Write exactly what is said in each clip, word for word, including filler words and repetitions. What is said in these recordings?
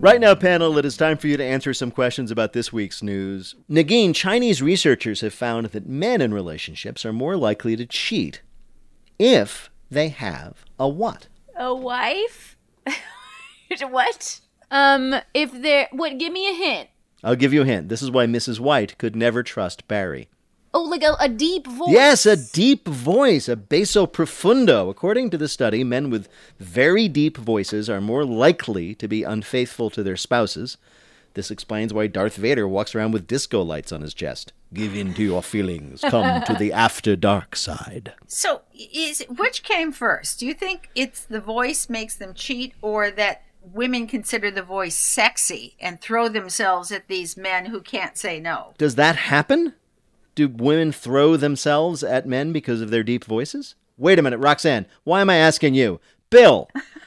Right now, panel, it is time for you to answer some questions about this week's news. Nagin, Chinese researchers have found that men in relationships are more likely to cheat if they have a what? A wife? What? Um, if they're... What? Give me a hint. I'll give you a hint. This is why Missus White could never trust Barry. Oh, like a, a deep voice. Yes, a deep voice, a basso profundo. According to the study, men with very deep voices are more likely to be unfaithful to their spouses. This explains why Darth Vader walks around with disco lights on his chest. Give in to your feelings. Come to the after dark side. So, is which came first? Do you think it's the voice makes them cheat, or that women consider the voice sexy and throw themselves at these men who can't say no? Does that happen? Do women throw themselves at men because of their deep voices? Wait a minute, Roxanne. Why am I asking you? Bill!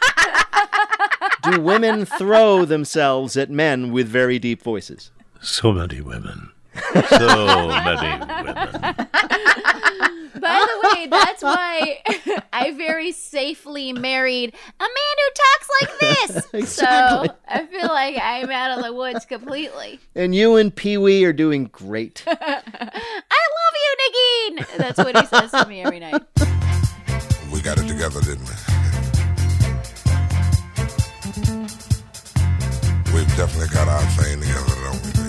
Do women throw themselves at men with very deep voices? So many women. So many women. By the way, that's why I very safely married a man who talks like this. Exactly. So I feel like I'm out of the woods completely. And you and Pee-wee are doing great. I love you, Nagin! That's what he says to me every night. We got it together, didn't we? We've definitely got our thing together, don't we?